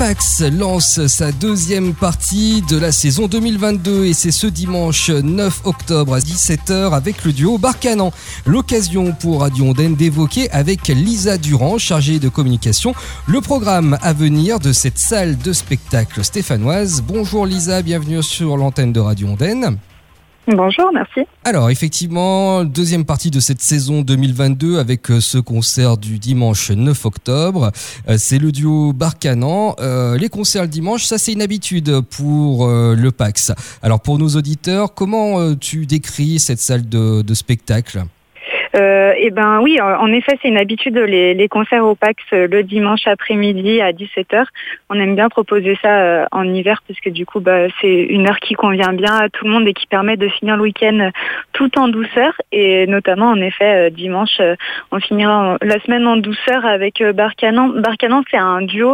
Pax lance sa deuxième partie de la saison 2022 et c'est ce dimanche 9 octobre à 17h avec le duo Barcanan. L'occasion pour Radio Ondaine d'évoquer avec Lisa Durand, chargée de communication, le programme à venir de cette salle de spectacle stéphanoise. Bonjour Lisa, bienvenue sur l'antenne de Radio Ondaine. Bonjour, merci. Alors effectivement, deuxième partie de cette saison 2022 avec ce concert du dimanche 9 octobre. C'est le duo Barcanan. Les concerts le dimanche, ça c'est une habitude pour le Pax. Alors pour nos auditeurs, comment tu décris cette salle de spectacle ? Oui, en effet, c'est une habitude les concerts au Pax le dimanche après-midi à 17h. On aime bien proposer ça en hiver parce que du coup, c'est une heure qui convient bien à tout le monde et qui permet de finir le week-end tout en douceur. Et notamment, en effet, dimanche, on finira la semaine en douceur avec Barcanan. Barcanan, c'est un duo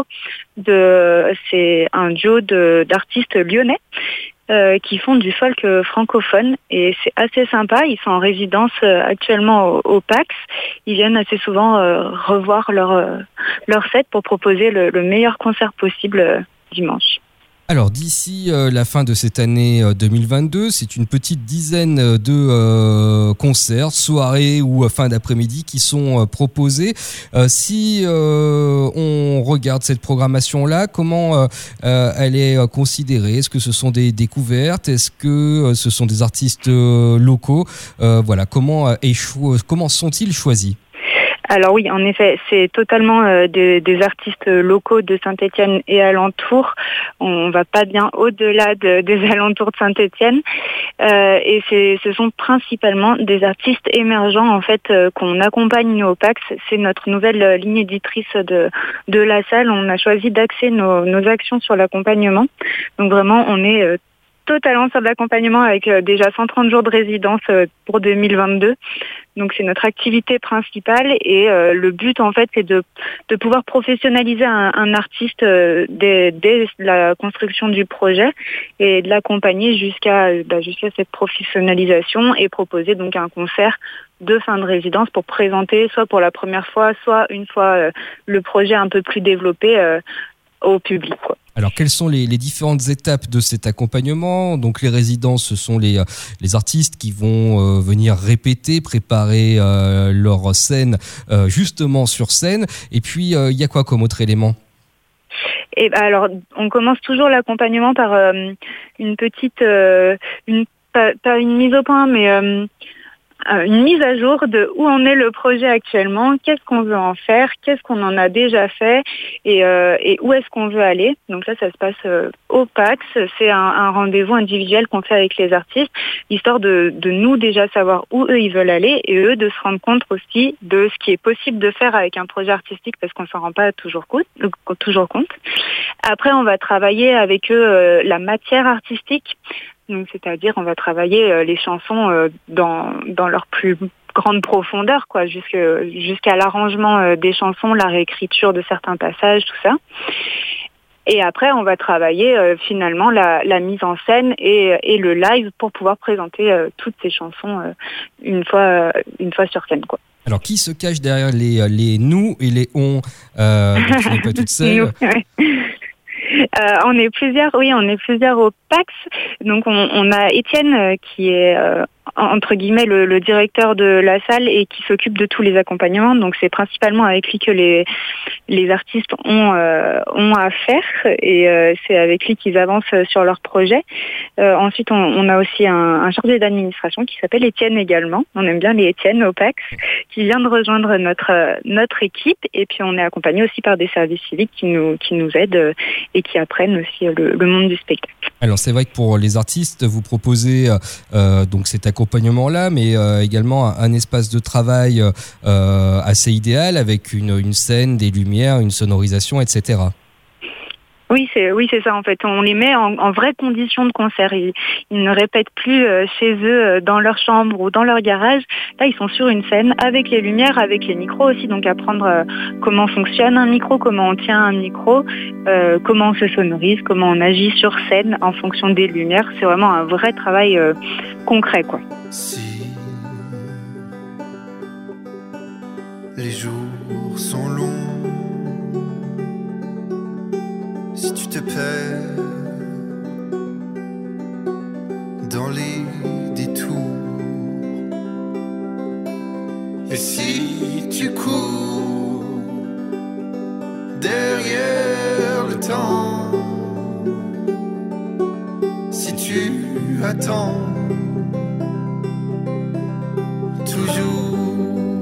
d'artistes lyonnais. Qui font du folk francophone et c'est assez sympa. Ils sont en résidence actuellement au Pax. Ils viennent assez souvent revoir leur set pour proposer le meilleur concert possible dimanche. Alors d'ici la fin de cette année 2022, c'est une petite dizaine de concerts, soirées ou fin d'après-midi qui sont proposés. Si on regarde cette programmation-là, comment elle est considérée ? Est-ce que ce sont des découvertes ? Est-ce que ce sont des artistes locaux ? Comment sont-ils choisis ? Alors oui, en effet, c'est totalement des artistes locaux de Saint-Étienne et alentours. On va pas bien au-delà des alentours de Saint-Étienne. Et ce sont principalement des artistes émergents en fait qu'on accompagne au Pax. C'est notre nouvelle ligne éditrice de la salle. On a choisi d'axer nos actions sur l'accompagnement. Donc vraiment, on est totalement sur de l'accompagnement avec déjà 130 jours de résidence pour 2022. Donc c'est notre activité principale et le but en fait c'est de pouvoir professionnaliser un artiste dès la construction du projet et de l'accompagner jusqu'à cette professionnalisation et proposer donc un concert de fin de résidence pour présenter soit pour la première fois, soit une fois le projet un peu plus développé au public, quoi. Alors, quelles sont les différentes étapes de cet accompagnement ? Donc, les résidents, ce sont les artistes qui vont venir répéter, préparer leur scène justement sur scène. Et puis, il y a quoi comme autre élément ? Et alors, on commence toujours l'accompagnement par une petite, pas une mise au point, mais une mise à jour de où en est le projet actuellement, qu'est-ce qu'on veut en faire, qu'est-ce qu'on en a déjà fait et où est-ce qu'on veut aller. Donc là, ça se passe au Pax. C'est un rendez-vous individuel qu'on fait avec les artistes, histoire de nous déjà savoir où eux ils veulent aller et eux de se rendre compte aussi de ce qui est possible de faire avec un projet artistique parce qu'on s'en rend pas toujours compte. Après, on va travailler avec eux la matière artistique. Donc, c'est-à-dire, on va travailler les chansons dans leur plus grande profondeur, quoi, jusqu'à l'arrangement des chansons, la réécriture de certains passages, tout ça. Et après, on va travailler finalement la mise en scène et le live pour pouvoir présenter toutes ces chansons une fois sur scène, quoi. Alors, qui se cache derrière les nous et les on ? Donc, tu n'es pas toute seule. Nous, ouais. On est plusieurs au Pax. Donc on a Étienne qui est entre guillemets le directeur de la salle et qui s'occupe de tous les accompagnements. Donc c'est principalement avec lui que les artistes ont à faire et c'est avec lui qu'ils avancent sur leur projet. Ensuite on a aussi un chargé d'administration qui s'appelle Étienne également. On aime bien les Étienne au Pax qui vient de rejoindre notre équipe et puis on est accompagné aussi par des services civiques qui nous aident et qui apprennent aussi le monde du spectacle. Alors c'est vrai que pour les artistes, vous proposez donc cet accompagnement-là, mais également un espace de travail assez idéal avec une scène, des lumières, une sonorisation, etc. Oui, c'est ça en fait. On les met en vraies conditions de concert. Ils ne répètent plus chez eux dans leur chambre ou dans leur garage. Là, ils sont sur une scène avec les lumières, avec les micros aussi. Donc apprendre comment fonctionne un micro, comment on tient un micro, comment on se sonorise, comment on agit sur scène en fonction des lumières. C'est vraiment un vrai travail concret, quoi. Si les jours sont longs, si tu te perds dans les détours. Et si tu cours derrière le temps, si tu attends toujours,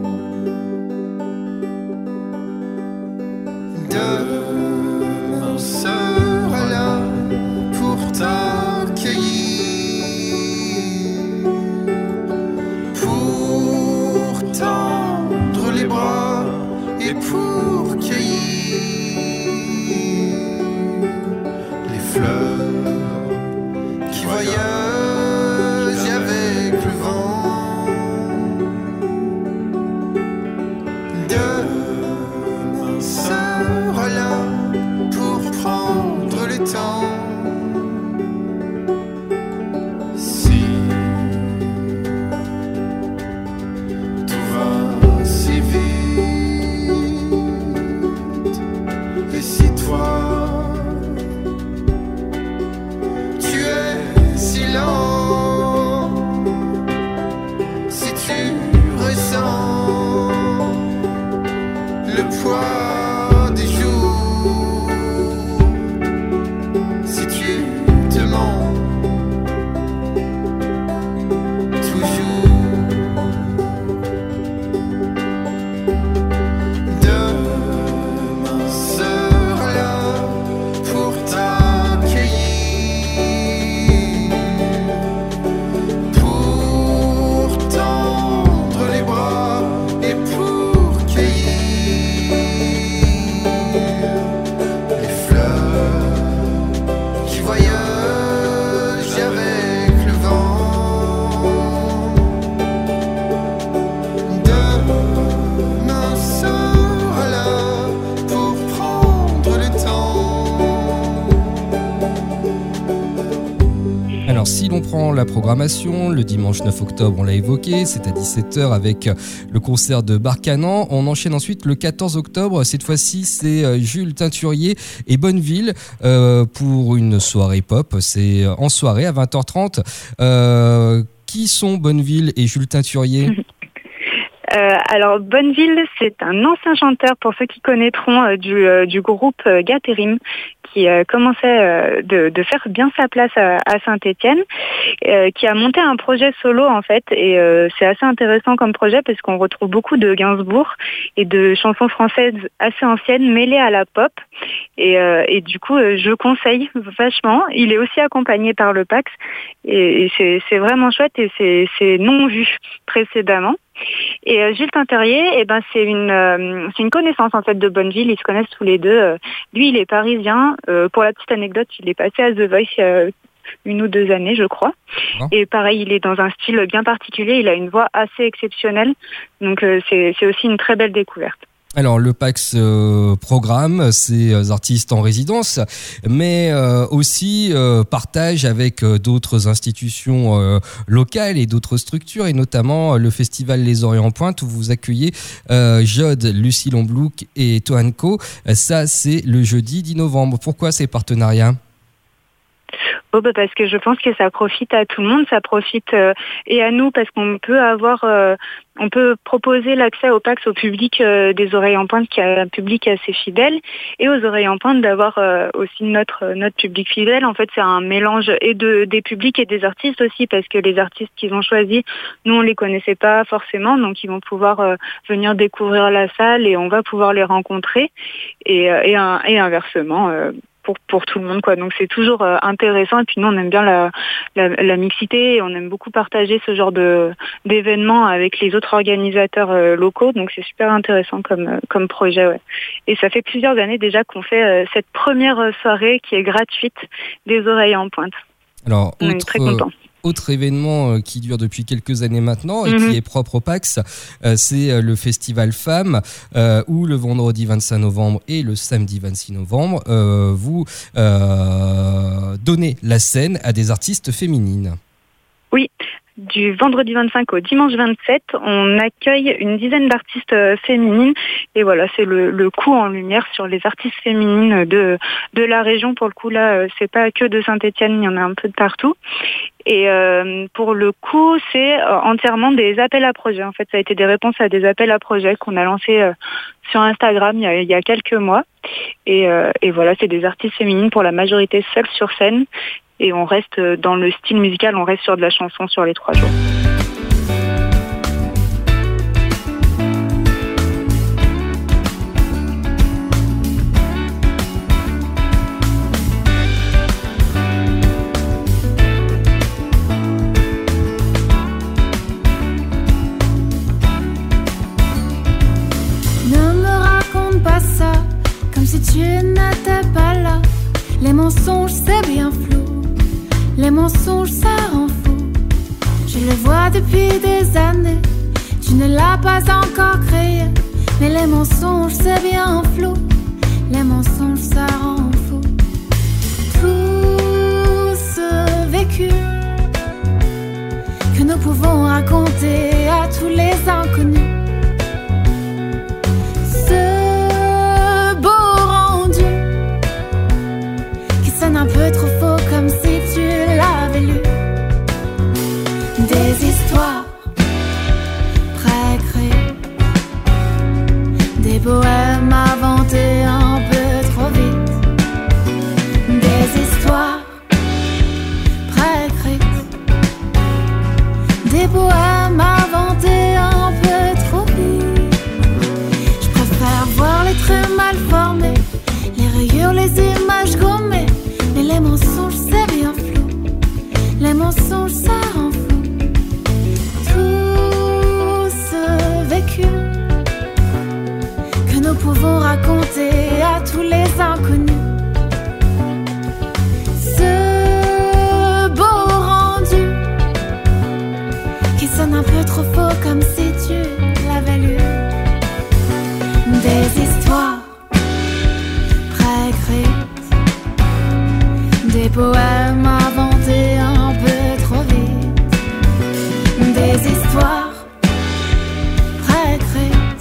demain sera là pour t'accueillir, pour tendre les bras et pour cueillir les fleurs qui voyagent avec le vent. Demain sera là pour prendre le temps. Si tout va si vite, et si toi tu es si lent, si tu ressens le poids des jours, si tu te mens toujours, demain sera là pour t'accueillir, pour tendre les bras et pour cueillir les fleurs qui voyagent avec le vent. Demain sera là pour prendre le temps. Alors si l'on prend la programmation, le dimanche 9 octobre, on l'a évoqué, c'est à 17h avec le concert de Barcanan. On enchaîne ensuite le 14 octobre, cette fois-ci c'est Jules Teinturier et Bonneville pour une soirée pop. C'est en soirée à 20h30. Qui sont Bonneville et Jules Teinturier ? Alors Bonneville, c'est un ancien chanteur, pour ceux qui connaîtront, du groupe Gathering, qui commençait de faire bien sa place à Saint-Étienne, qui a monté un projet solo en fait, et c'est assez intéressant comme projet parce qu'on retrouve beaucoup de Gainsbourg et de chansons françaises assez anciennes mêlées à la pop, et du coup je conseille vachement. Il est aussi accompagné par le Pax, et c'est vraiment chouette, et c'est non vu précédemment. Et Jules Teinturier, c'est une connaissance en fait de Bonneville. Ils se connaissent tous les deux. Lui, il est parisien. Pour la petite anecdote, il est passé à The Voice il y a 1 ou 2 années, je crois. Oh. Et pareil, il est dans un style bien particulier. Il a une voix assez exceptionnelle. Donc c'est aussi une très belle découverte. Alors le Pax programme ces artistes en résidence, mais aussi partage avec d'autres institutions locales et d'autres structures, et notamment le festival Les Oreilles en Pointe où vous accueillez Jod, Lucie Lomblouk et Toanco. Ça, c'est le jeudi 10 novembre. Pourquoi ces partenariats ? Parce que je pense que ça profite à tout le monde, ça profite et à nous, parce qu'on peut on peut proposer l'accès au Pax au public des Oreilles en Pointe, qui est un public assez fidèle, et aux Oreilles en Pointe d'avoir aussi notre public fidèle. En fait, c'est un mélange et des publics et des artistes aussi, parce que les artistes qu'ils ont choisis, nous on les connaissait pas forcément, donc ils vont pouvoir venir découvrir la salle et on va pouvoir les rencontrer, et inversement. Pour tout le monde, quoi. Donc c'est toujours intéressant, et puis nous on aime bien la mixité, et on aime beaucoup partager ce genre d'événements avec les autres organisateurs locaux, donc c'est super intéressant comme projet, ouais. Et ça fait plusieurs années déjà qu'on fait cette première soirée qui est gratuite des Oreilles en Pointe. Alors, on est très contents. Autre événement qui dure depuis quelques années maintenant et qui est propre au Pax, c'est le Festival Femmes, où le vendredi 25 novembre et le samedi 26 novembre, vous donnez la scène à des artistes féminines. Oui, du vendredi 25 au dimanche 27, on accueille une dizaine d'artistes féminines. Et voilà, c'est le coup en lumière sur les artistes féminines de la région. Pour le coup, là, c'est pas que de Saint-Étienne, il y en a un peu de partout. Et pour le coup, c'est entièrement des appels à projets. En fait, ça a été des réponses à des appels à projets qu'on a lancés sur Instagram il y a quelques mois. Et voilà, c'est des artistes féminines pour la majorité seules sur scène. Et on reste dans le style musical, on reste sur de la chanson sur les 3 jours. Ne me raconte pas ça, comme si tu n'étais pas là. Les mensonges, c'est bien flou. Les mensonges, ça rend fou. Je le vois depuis des années. Tu ne l'as pas encore créé. Mais les mensonges, c'est bien flou. Les mensonges, ça rend fou. Tout ce vécu que nous pouvons raconter à tous les inconnus. Ce beau rendu qui sonne un peu trop faux, comme si tu l'avais lu. Des histoires pré-créées, des poèmes inventés un peu trop vite. Des histoires pré-créées, des poèmes inventés un peu trop vite. Je préfère voir les traits mal formés, les rayures, les images gommées. Mais les mensonges, c'est bien flou. Les mensonges, ça rend fou. Tout ce vécu que nous pouvons raconter à tous les inconnus. Ce beau rendu qui sonne un peu trop faux, comme si tu l'avais lu. Des histoires pré-créées, des poèmes inventés un peu trop vite. Des histoires pré-créées,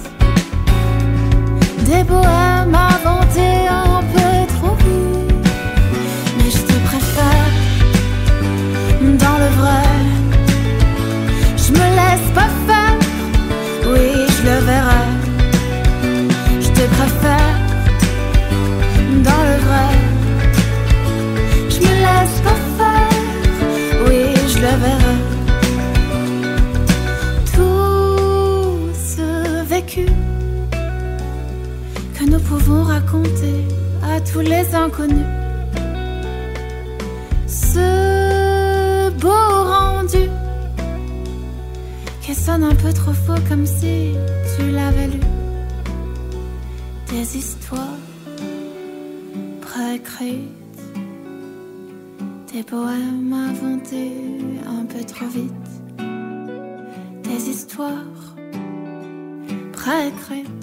des poèmes inventés un peu trop vite. Mais je te préfère dans le vrai. Je me laisse pas faire, oui je le verrai. Je te préfère dans le vrai. Je me laisse pas faire, oui je le verrai. Tout ce vécu que nous pouvons raconter à tous les inconnus. Ce beau rendu qui sonne un peu trop faux, comme si tu l'avais lu. Des histoires pré-créées, des poèmes inventés un peu trop vite. Des histoires pré-créées,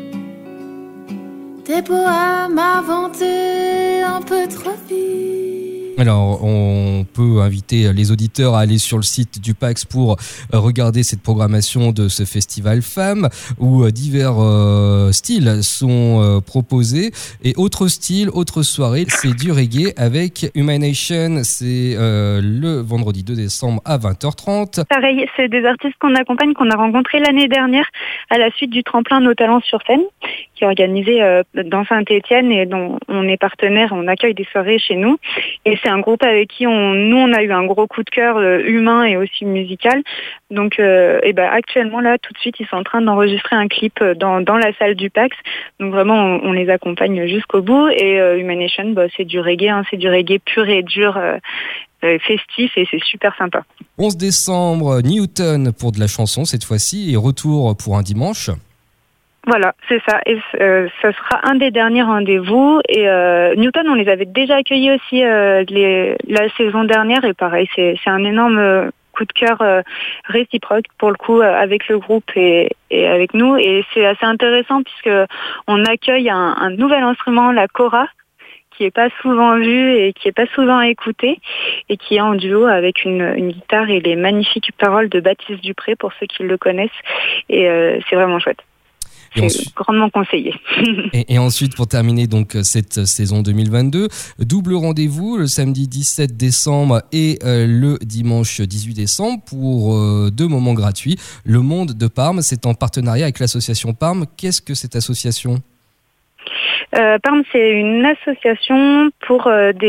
des poèmes inventés un peu trop vite. Alors, on peut inviter les auditeurs à aller sur le site du PAX pour regarder cette programmation de ce festival femmes où divers styles sont proposés. Et autre style, autre soirée, c'est du reggae avec Humanation. C'est le vendredi 2 décembre à 20h30. Pareil, c'est des artistes qu'on accompagne, qu'on a rencontrés l'année dernière à la suite du tremplin Nos Talents sur scène, qui est organisé dans Saint-Étienne et dont on est partenaire, on accueille des soirées chez nous. Et c'est un groupe avec qui on a eu un gros coup de cœur humain et aussi musical. Donc, actuellement là, tout de suite, ils sont en train d'enregistrer un clip dans la salle du PAX. Donc vraiment, on les accompagne jusqu'au bout. Et Humanation, c'est du reggae, c'est du reggae pur et dur, festif, et c'est super sympa. 11 décembre, Newton pour de la chanson cette fois-ci, et retour pour un dimanche. Voilà, c'est ça. Et ça sera un des derniers rendez-vous. Et Newton, on les avait déjà accueillis aussi la saison dernière. Et pareil, c'est un énorme coup de cœur réciproque pour le coup avec le groupe et avec nous. Et c'est assez intéressant puisque on accueille un nouvel instrument, la kora, qui est pas souvent vu et qui est pas souvent écouté, et qui est en duo avec une guitare et les magnifiques paroles de Baptiste Dupré pour ceux qui le connaissent. Et c'est vraiment chouette. C'est grandement conseillé. Et ensuite, pour terminer donc cette saison 2022, double rendez-vous le samedi 17 décembre et le dimanche 18 décembre pour 2 moments gratuits. Le Monde de Parme, c'est en partenariat avec l'association Parme. Qu'est-ce que cette association ? Parme, c'est une association pour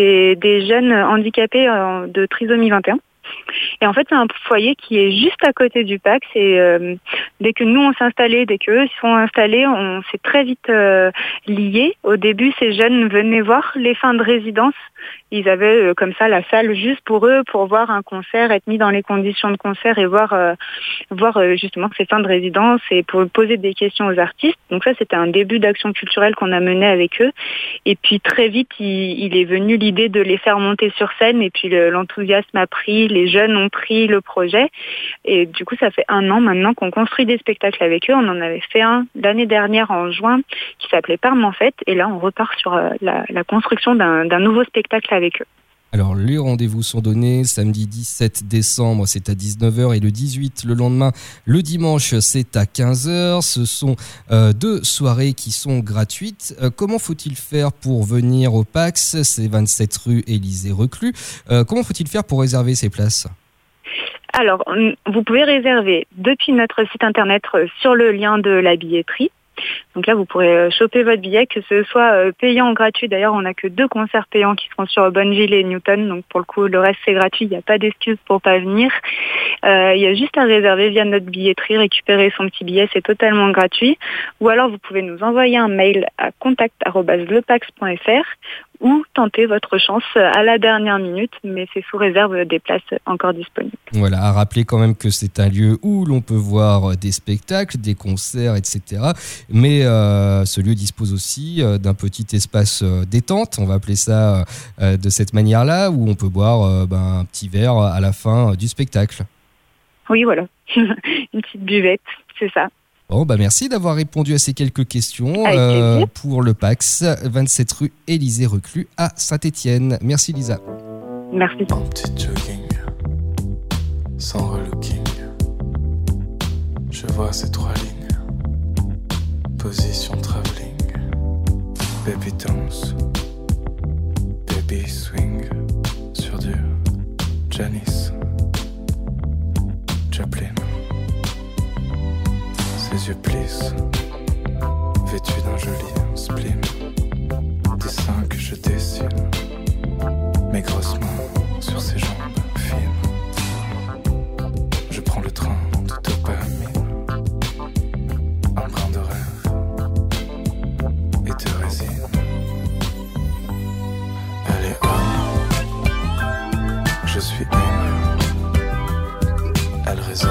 des jeunes handicapés de trisomie 21. Et en fait, c'est un foyer qui est juste à côté du PAX. Et dès que nous, on s'est installés, dès qu'eux sont installés, on s'est très vite liés. Au début, ces jeunes venaient voir les fins de résidence. Ils avaient comme ça la salle juste pour eux, pour voir un concert, être mis dans les conditions de concert et voir justement ces fins de résidence et pour poser des questions aux artistes. Donc ça, c'était un début d'action culturelle qu'on a mené avec eux. Et puis très vite, il est venu l'idée de les faire monter sur scène. Et puis l'enthousiasme a pris, les jeunes ont pris le projet. Et du coup, ça fait 1 an maintenant qu'on construit des spectacles avec eux. On en avait fait un l'année dernière en juin qui s'appelait Parme en fête. Et là, on repart sur la construction d'un nouveau spectacle avec eux. Alors, les rendez-vous sont donnés. Samedi 17 décembre, c'est à 19h et le 18, le lendemain, le dimanche, c'est à 15h. Ce sont 2 soirées qui sont gratuites. Comment faut-il faire pour venir au PAX ? C'est 27 rue Élysée-Reclus. Comment faut-il faire pour réserver ces places ? Alors, vous pouvez réserver depuis notre site internet sur le lien de la billetterie. Donc là, vous pourrez choper votre billet, que ce soit payant ou gratuit. D'ailleurs, on n'a que 2 concerts payants qui seront sur Bonneville et Newton. Donc pour le coup, le reste, c'est gratuit. Il n'y a pas d'excuse pour pas venir. Il y a juste à réserver via notre billetterie, récupérer son petit billet. C'est totalement gratuit. Ou alors, vous pouvez nous envoyer un mail à contact@lepax.fr ou tenter votre chance à la dernière minute, mais c'est sous réserve des places encore disponibles. Voilà, à rappeler quand même que c'est un lieu où l'on peut voir des spectacles, des concerts, etc. Mais ce lieu dispose aussi d'un petit espace détente, on va appeler ça de cette manière-là, où on peut boire un petit verre à la fin du spectacle. Oui, voilà, une petite buvette, c'est ça. Bon, merci d'avoir répondu à ces quelques questions pour le PAX, 27 rue Élysée-Reclus à Saint-Étienne. Merci Lisa. Merci. En petit jogging, sans relooking, je vois ces 3 lignes. Position travelling, baby dance, baby swing, sur du Janis Joplin. Ses yeux plissent, vêtus d'un joli spleen, dessin que je dessine, mes grosses mains sur ses jambes fines. Je prends le train de dopamine, un brin de rêve et de résine. Elle est homme, je suis aimé, elle résonne.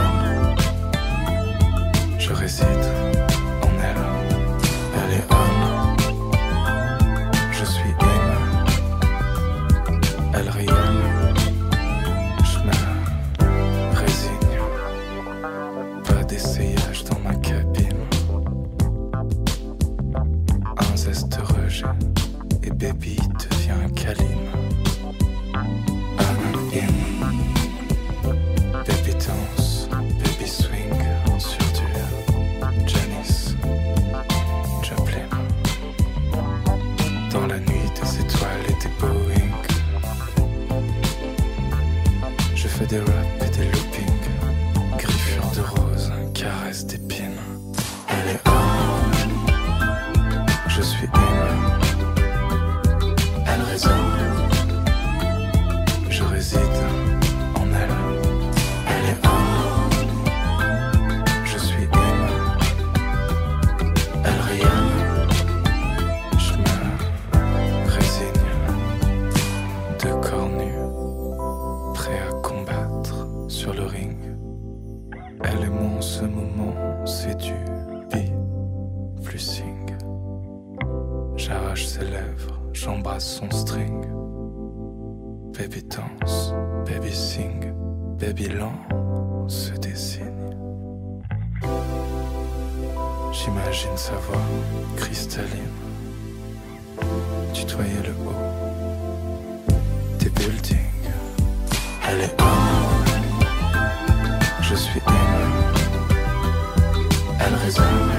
Je réside en elle, elle est homme, je suis aimé, elle rayonne, je me résigne, pas d'essayage dans ma cabine, un zeste rejet et baby devient câline, I'm in, baby danse, baby swing, sur du Janis Joplin. Dans la nuit des étoiles et des Boeing, je fais des raps et des loopings, griffure de rose, caresse d'épines. Elle est homme, je suis aimé, elle résonne, je réside en elle. Elle est homme, je suis aimé, elle rayonne, je me résigne. 2 corps nus, prêts à combattre sur le ring. Elle et moi en ce moment, c'est du bi-flussing. J'arrache ses lèvres, j'embrasse son string. Baby danse, baby sing, baby lent se dessine. J'imagine sa voix cristalline tutoyer le haut building. Elle est homme, je suis homme. Elle résonne.